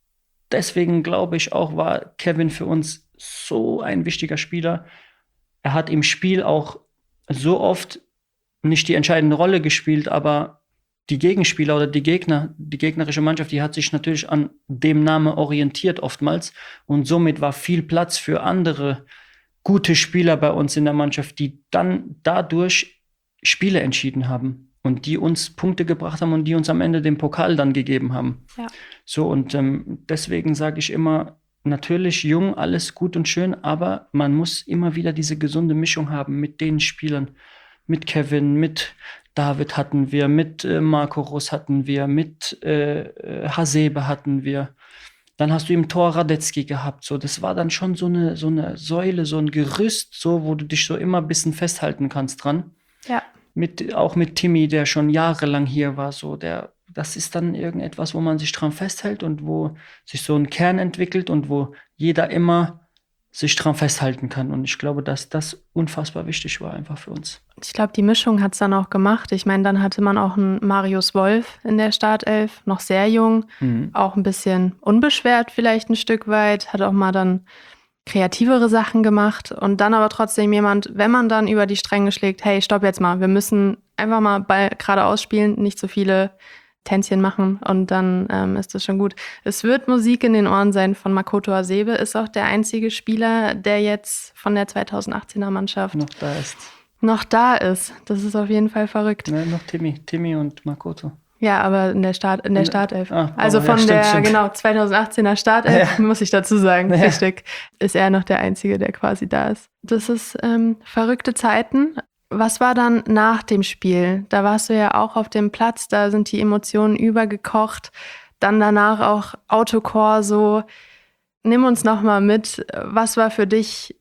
deswegen glaube ich auch, war Kevin für uns so ein wichtiger Spieler. Er hat im Spiel auch so oft nicht die entscheidende Rolle gespielt, aber die Gegenspieler oder die Gegner, die gegnerische Mannschaft, die hat sich natürlich an dem Namen orientiert oftmals und somit war viel Platz für andere gute Spieler bei uns in der Mannschaft, die dann dadurch Spiele entschieden haben und die uns Punkte gebracht haben und die uns am Ende den Pokal dann gegeben haben. Ja. So und ähm, deswegen sage ich immer, natürlich jung, alles gut und schön, aber man muss immer wieder diese gesunde Mischung haben mit den Spielern, mit Kevin, mit David hatten wir, mit äh, Marco Rus hatten wir, mit äh, Hasebe hatten wir. Dann hast du im Tor Radetzky gehabt. So, das war dann schon so eine, so eine Säule, so ein Gerüst, so, wo du dich so immer ein bisschen festhalten kannst dran. Ja. Mit, auch mit Timmy, der schon jahrelang hier war. So, der, das ist dann irgendetwas, wo man sich dran festhält und wo sich so ein Kern entwickelt und wo jeder immer sich dran festhalten kann. Und ich glaube, dass das unfassbar wichtig war einfach für uns. Ich glaube, die Mischung hat es dann auch gemacht. Ich meine, dann hatte man auch einen Marius Wolf in der Startelf, noch sehr jung, mhm. auch ein bisschen unbeschwert vielleicht ein Stück weit, hat auch mal dann kreativere Sachen gemacht und dann aber trotzdem jemand, wenn man dann über die Stränge schlägt, hey, stopp jetzt mal, wir müssen einfach mal Ball geradeaus spielen, nicht so viele Tänzchen machen und dann ähm, ist das schon gut. Es wird Musik in den Ohren sein von Makoto Hasebe, ist auch der einzige Spieler, der jetzt von der zweitausendachtzehner Mannschaft noch da ist. Noch da ist. Das ist auf jeden Fall verrückt. Ja, noch Timmy, Timmy und Makoto. Ja, aber in der Start, in der Startelf. Ah, also von ja, stimmt, der stimmt. genau zweitausendachtzehner Startelf, ja. muss ich dazu sagen, ja. richtig, ist er noch der Einzige, der quasi da ist. Das ist ähm, verrückte Zeiten. Was war dann nach dem Spiel? Da warst du ja auch auf dem Platz, da sind die Emotionen übergekocht. Dann danach auch Autokorso. Nimm uns nochmal mit. Was war für dich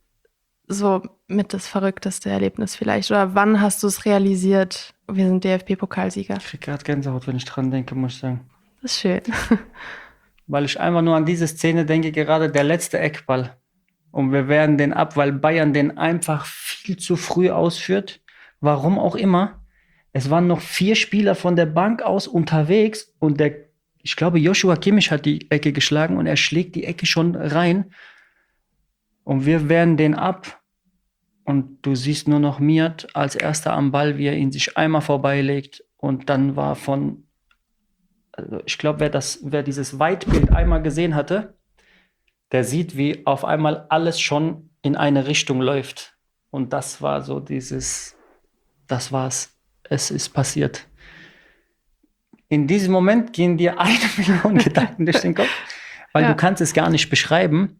so mit das verrückteste Erlebnis vielleicht? Oder wann hast du es realisiert? Wir sind D F B-Pokalsieger. Ich krieg gerade Gänsehaut, wenn ich dran denke, muss ich sagen. Das ist schön. Weil ich einfach nur an diese Szene denke, gerade der letzte Eckball. Und wir wehren den ab, weil Bayern den einfach viel zu früh ausführt. Warum auch immer. Es waren noch vier Spieler von der Bank aus unterwegs und der, ich glaube, Joshua Kimmich hat die Ecke geschlagen und er schlägt die Ecke schon rein. Und wir wehren den ab. Und du siehst nur noch Miat als erster am Ball, wie er ihn sich einmal vorbeilegt. Und dann war von, also ich glaube, wer das, wer dieses Weitbild einmal gesehen hatte, der sieht, wie auf einmal alles schon in eine Richtung läuft. Und das war so dieses, das war's. Es ist passiert. In diesem Moment gehen dir eine Million Gedanken durch den Kopf, weil ja. du kannst es gar nicht beschreiben.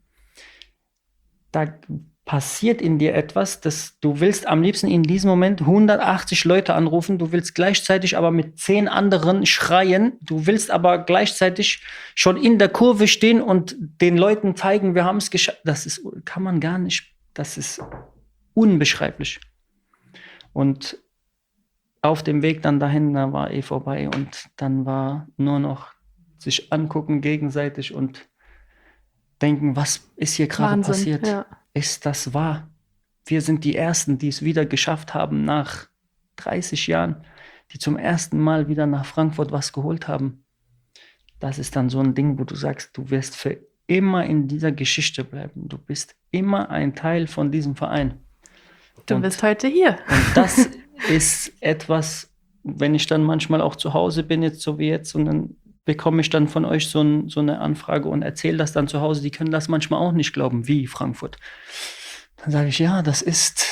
Da passiert in dir etwas, dass du willst am liebsten in diesem Moment hundertachtzig Leute anrufen, du willst gleichzeitig aber mit zehn anderen schreien, du willst aber gleichzeitig schon in der Kurve stehen und den Leuten zeigen, wir haben es geschafft. Das ist, kann man gar nicht, das ist unbeschreiblich. Und auf dem Weg dann dahin, da war eh vorbei und dann war nur noch sich angucken gegenseitig und denken, was ist hier gerade Wahnsinn, passiert? ja. Ist das wahr? Wir sind die Ersten, die es wieder geschafft haben nach dreißig Jahren, die zum ersten Mal wieder nach Frankfurt was geholt haben. Das ist dann so ein Ding, wo du sagst, du wirst für immer in dieser Geschichte bleiben. Du bist immer ein Teil von diesem Verein. Du Und- bist heute hier. Und das ist etwas, wenn ich dann manchmal auch zu Hause bin, jetzt so wie jetzt, und dann bekomme ich dann von euch so, ein, so eine Anfrage und erzähle das dann zu Hause, die können das manchmal auch nicht glauben, wie Frankfurt. Dann sage ich, ja, das ist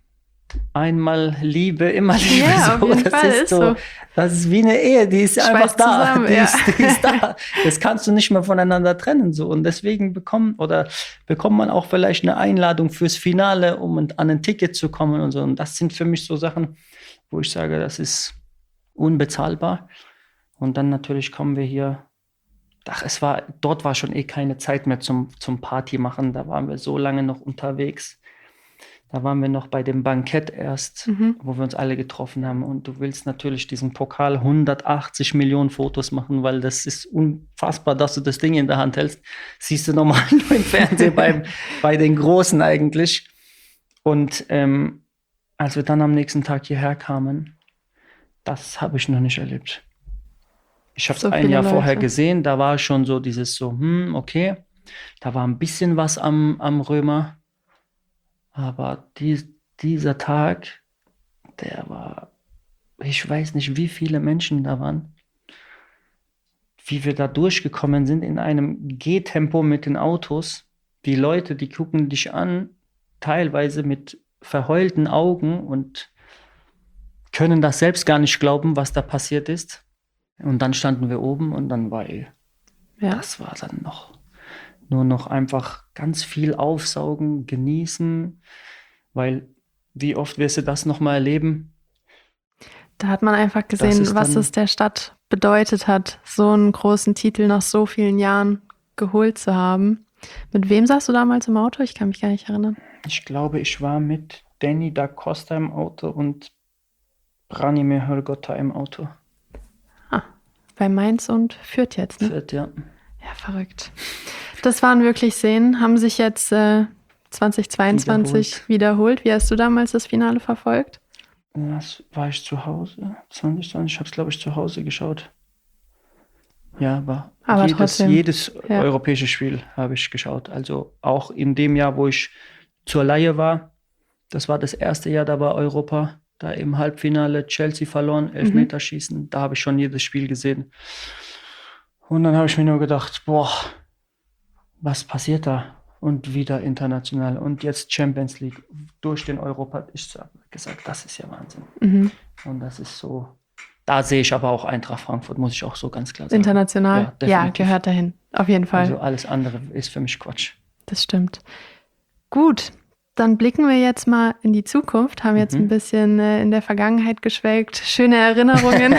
einmal Liebe, immer Liebe. Ja, auf jeden das Fall, ist ist so, so. das ist wie eine Ehe, die ist Schweißt einfach da. zusammen, die, ja. ist, die ist da. Das kannst du nicht mehr voneinander trennen. So. Und deswegen bekommen oder bekommt man auch vielleicht eine Einladung fürs Finale, um an ein Ticket zu kommen und so. Und das sind für mich so Sachen, wo ich sage, das ist unbezahlbar. Und dann natürlich kommen wir hier. Ach, es war, dort war schon eh keine Zeit mehr zum, zum Party machen. Da waren wir so lange noch unterwegs. Da waren wir noch bei dem Bankett erst, Mhm. wo wir uns alle getroffen haben. Und du willst natürlich diesen Pokal hundertachtzig Millionen Fotos machen, weil das ist unfassbar, dass du das Ding in der Hand hältst. Siehst du normal nur im Fernsehen beim, bei den Großen eigentlich. Und ähm, als wir dann am nächsten Tag hierher kamen, das habe ich noch nicht erlebt. Ich habe es So ein viele Jahr vorher Leute. gesehen, da war schon so dieses so, hm, okay, da war ein bisschen was am, am Römer, aber die, dieser Tag, der war, ich weiß nicht, wie viele Menschen da waren, wie wir da durchgekommen sind in einem Gehtempo mit den Autos. Die Leute, die gucken dich an, teilweise mit verheulten Augen und können das selbst gar nicht glauben, was da passiert ist. Und dann standen wir oben und dann war eh, Ja. das war dann noch nur noch einfach ganz viel aufsaugen, genießen, weil wie oft wirst du das nochmal erleben? Da hat man einfach gesehen, ist was dann- es der Stadt bedeutet hat, so einen großen Titel nach so vielen Jahren geholt zu haben. Mit wem saßt du damals im Auto? Ich kann mich gar nicht erinnern. Ich glaube, ich war mit Danny da Costa im Auto und Branimir Hrgota im Auto. Bei Mainz und Fürth jetzt, ne? Fürth, ja. Ja, verrückt. Das waren wirklich Szenen, haben sich jetzt äh, zweitausendzweiundzwanzig wiederholt. Wie hast du damals das Finale verfolgt? Das war ich zu Hause, zwanzig zwanzig, ich habe es, glaube ich, zu Hause geschaut. Ja, aber, Aber jedes, trotzdem, jedes ja. europäische Spiel habe ich geschaut. Also auch in dem Jahr, wo ich zur Leihe war, das war das erste Jahr, da war Europa, da im Halbfinale Chelsea verloren, Elfmeterschießen, da habe ich schon jedes Spiel gesehen. Und dann habe ich mir nur gedacht, boah, was passiert da? Und wieder international und jetzt Champions League durch den Europa. Ich habe gesagt, das ist ja Wahnsinn. Mhm. Und das ist so, da sehe ich aber auch Eintracht Frankfurt, muss ich auch so ganz klar sagen. International? Ja, Ja, definitiv. gehört dahin. Auf jeden Fall. Also alles andere ist für mich Quatsch. Das stimmt. Gut, dann blicken wir jetzt mal in die Zukunft, haben jetzt Mhm. ein bisschen äh, in der Vergangenheit geschwelgt, schöne Erinnerungen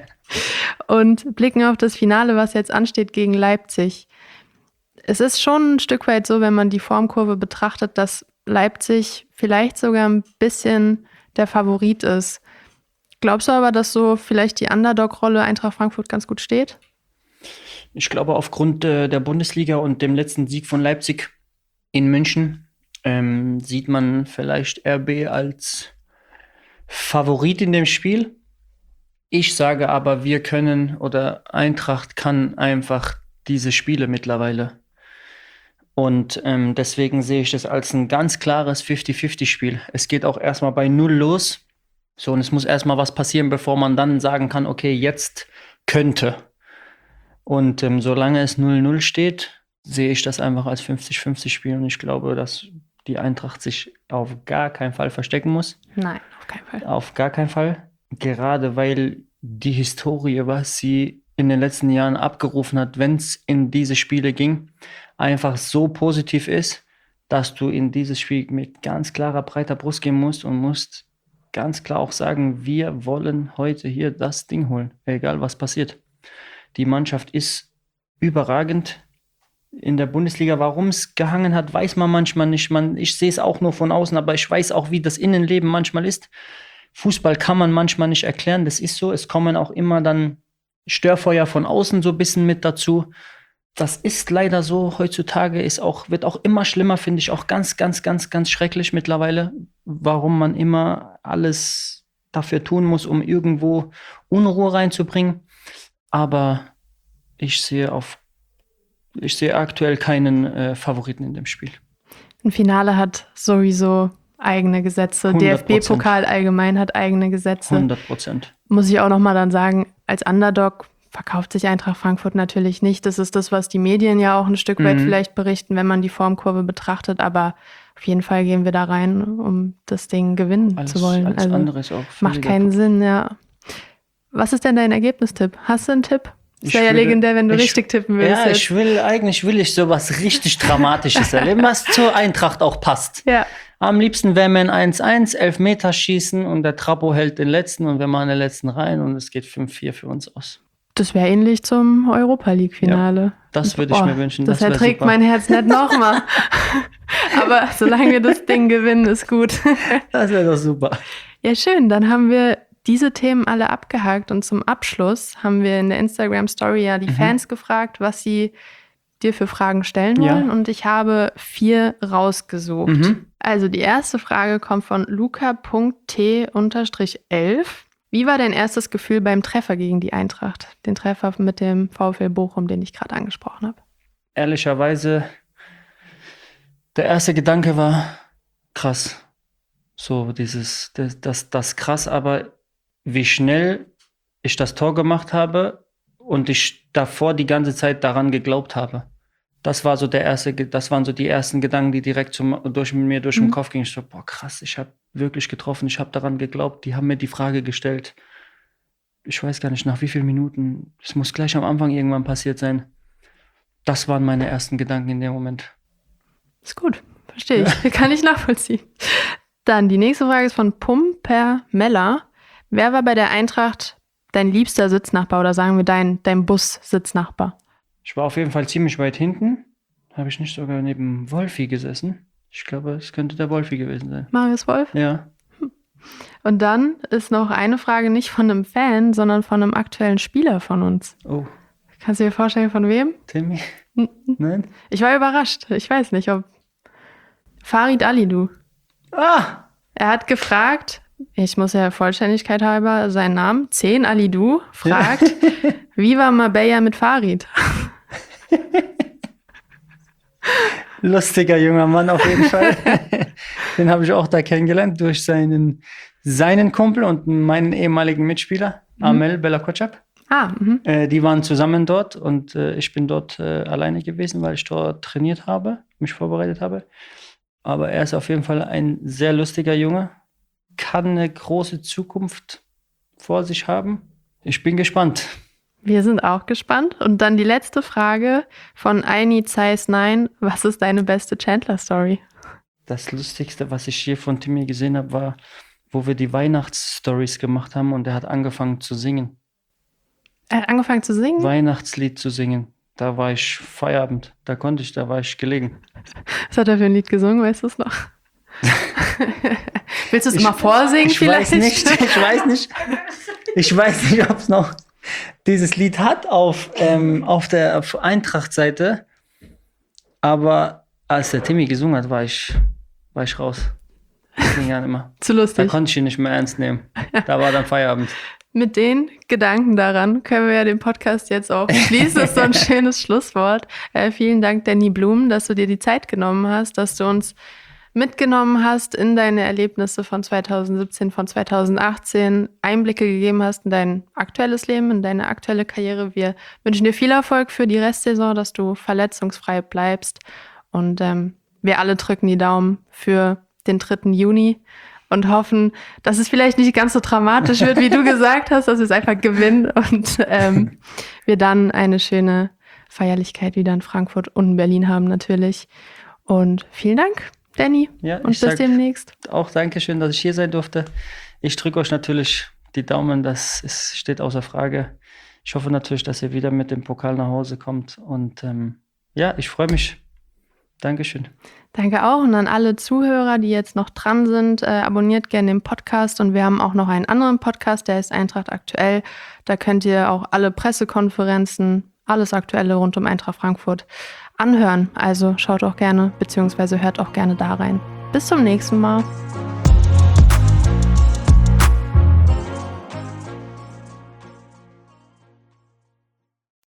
und blicken auf das Finale, was jetzt ansteht gegen Leipzig. Es ist schon ein Stück weit so, wenn man die Formkurve betrachtet, dass Leipzig vielleicht sogar ein bisschen der Favorit ist. Glaubst du aber, dass so vielleicht die Underdog-Rolle Eintracht Frankfurt ganz gut steht? Ich glaube, aufgrund äh, der Bundesliga und dem letzten Sieg von Leipzig in München ähm, sieht man vielleicht R B als Favorit in dem Spiel. Ich sage aber, wir können oder Eintracht kann einfach diese Spiele mittlerweile. Und ähm, deswegen sehe ich das als ein ganz klares fünfzig fünfzig Spiel. Es geht auch erstmal bei Null los. So, und es muss erstmal was passieren, bevor man dann sagen kann, okay, jetzt könnte. Und ähm, solange es null null steht, sehe ich das einfach als fünfzig fünfzig Spiel. Und ich glaube, dass die Eintracht sich auf gar keinen Fall verstecken muss. Nein, auf keinen Fall. Auf gar keinen Fall. Gerade weil die Historie, was sie in den letzten Jahren abgerufen hat, wenn es in diese Spiele ging, einfach so positiv ist, dass du in dieses Spiel mit ganz klarer, breiter Brust gehen musst und musst ganz klar auch sagen, wir wollen heute hier das Ding holen, egal was passiert. Die Mannschaft ist überragend. In der Bundesliga, warum es gehangen hat, weiß man manchmal nicht. Man, ich sehe es auch nur von außen, aber ich weiß auch, wie das Innenleben manchmal ist. Fußball kann man manchmal nicht erklären, das ist so. Es kommen auch immer dann Störfeuer von außen so ein bisschen mit dazu. Das ist leider so heutzutage, ist auch, wird auch immer schlimmer, finde ich auch ganz, ganz, ganz, ganz schrecklich mittlerweile, warum man immer alles dafür tun muss, um irgendwo Unruhe reinzubringen. Aber ich sehe auf, ich sehe aktuell keinen äh, Favoriten in dem Spiel. Ein Finale hat sowieso eigene Gesetze. D F B-Pokal allgemein hat eigene Gesetze. hundert Prozent. Muss ich auch nochmal dann sagen, als Underdog verkauft sich Eintracht Frankfurt natürlich nicht. Das ist das, was die Medien ja auch ein Stück weit Mhm. vielleicht berichten, wenn man die Formkurve betrachtet. Aber auf jeden Fall gehen wir da rein, um das Ding gewinnen Alles, zu wollen. alles Also andere ist auch macht völliger keinen Puh. Sinn, ja. Was ist denn dein Ergebnistipp? Hast du einen Tipp? Das Ich wäre ja würde- legendär, wenn du ich- richtig tippen würdest. Ja, jetzt. ich will, eigentlich will ich sowas richtig Dramatisches erleben, was zur Eintracht auch passt. Ja, Am liebsten wäre mir ein eins eins, Elfmeter schießen und der Trapo hält den letzten und wir machen den letzten rein und es geht fünf vier für uns aus. das wäre ähnlich zum Europa-League-Finale. Das würde ich Boah, mir wünschen. Das, Das wär erträgt super. mein Herz nicht nochmal. Aber solange wir das Ding gewinnen, ist gut. Das wäre doch super. Ja, schön. Dann haben wir diese Themen alle abgehakt. Und zum Abschluss haben wir in der Instagram-Story ja die Mhm. Fans gefragt, was sie dir für Fragen stellen Ja. wollen. Und ich habe vier rausgesucht. Mhm. Also die erste Frage kommt von luca Punkt T elf. Wie war dein erstes Gefühl beim Treffer gegen die Eintracht? Den Treffer mit dem VfL Bochum, den ich gerade angesprochen habe. Ehrlicherweise, der erste Gedanke war krass. So dieses, das, das, das krass, aber wie schnell ich das Tor gemacht habe und ich davor die ganze Zeit daran geglaubt habe. Das war so der erste, Ge- das waren so die ersten Gedanken, die direkt zum, durch mir durch den Mhm. Kopf gingen. Ich so, boah, krass, ich habe wirklich getroffen, ich habe daran geglaubt. Die haben mir die Frage gestellt. Ich weiß gar nicht, nach wie vielen Minuten. Es muss gleich am Anfang irgendwann passiert sein. Das waren meine ersten Gedanken in dem Moment. Ist gut, verstehe ich. Kann ich nachvollziehen. Dann die nächste Frage ist von Pumper Meller. Wer war bei der Eintracht dein liebster Sitznachbar oder sagen wir dein, dein Bus-Sitznachbar? Ich war auf jeden Fall ziemlich weit hinten. Habe ich nicht sogar neben Wolfi gesessen? Ich glaube, es könnte der Wolfi gewesen sein. Marius Wolf? Ja. Und dann ist noch eine Frage nicht von einem Fan, sondern von einem aktuellen Spieler von uns. Oh, Kannst du dir vorstellen, von wem? Timmy? Mhm. Nein? Ich war überrascht. Ich weiß nicht, ob Farid Alidou. Ah! Er hat gefragt, ich muss ja Vollständigkeit halber seinen Namen, zehn Alidou, fragt, wie war Marbella mit Farid? Lustiger junger Mann auf jeden Fall. Den habe ich auch da kennengelernt durch seinen, seinen Kumpel und meinen ehemaligen Mitspieler, Amel Bella-Kotschap. Ah, mhm. Äh, die waren zusammen dort und äh, ich bin dort äh, alleine gewesen, weil ich dort trainiert habe, mich vorbereitet habe. Aber er ist auf jeden Fall ein sehr lustiger Junge, kann eine große Zukunft vor sich haben. Ich bin gespannt. Wir sind auch gespannt. Und dann die letzte Frage von Aini Zeiss neun. Was ist deine beste Chandler-Story? Das Lustigste, was ich je von Timmy gesehen habe, war, wo wir die Weihnachtsstories gemacht haben und er hat angefangen zu singen. Er hat angefangen zu singen. Weihnachtslied zu singen. Da war ich Feierabend. Da konnte ich, da war ich gelegen. Was hat er für ein Lied gesungen? Weißt du es noch? Willst du es Ich- mal vorsingen Ich vielleicht? weiß nicht, ich weiß nicht. Ich weiß nicht, ob es noch dieses Lied hat auf, ähm, auf der auf Eintracht-Seite. Aber als der Timmy gesungen hat, war ich, war ich raus. Das ging ja nicht mehr. Zu Da lustig. konnte ich ihn nicht mehr ernst nehmen. Da war dann Feierabend. Mit den Gedanken daran können wir ja den Podcast jetzt auch schließen. Das ist so ein schönes Schlusswort. Äh, vielen Dank, Danny Blum, dass du dir die Zeit genommen hast, dass du uns mitgenommen hast in deine Erlebnisse von zweitausendsiebzehn, von zweitausendachtzehn, Einblicke gegeben hast in dein aktuelles Leben, in deine aktuelle Karriere. Wir wünschen dir viel Erfolg für die Restsaison, dass du verletzungsfrei bleibst. Und ähm, wir alle drücken die Daumen für den dritten Juni und hoffen, dass es vielleicht nicht ganz so dramatisch wird, wie du gesagt hast, dass wir es einfach gewinnen und ähm, wir dann eine schöne Feierlichkeit wieder in Frankfurt und in Berlin haben natürlich. Und vielen Dank, Danny, Ja, und ich bis sag demnächst. auch Dankeschön, dass ich hier sein durfte. Ich drücke euch natürlich die Daumen, das ist, steht außer Frage. Ich hoffe natürlich, dass ihr wieder mit dem Pokal nach Hause kommt. Und ähm, ja, ich freue mich Dankeschön. Danke auch und an alle Zuhörer, die jetzt noch dran sind, äh, abonniert gerne den Podcast und wir haben auch noch einen anderen Podcast, der ist Eintracht aktuell. Da könnt ihr auch alle Pressekonferenzen, alles Aktuelle rund um Eintracht Frankfurt anhören. Also schaut auch gerne, beziehungsweise hört auch gerne da rein. Bis zum nächsten Mal.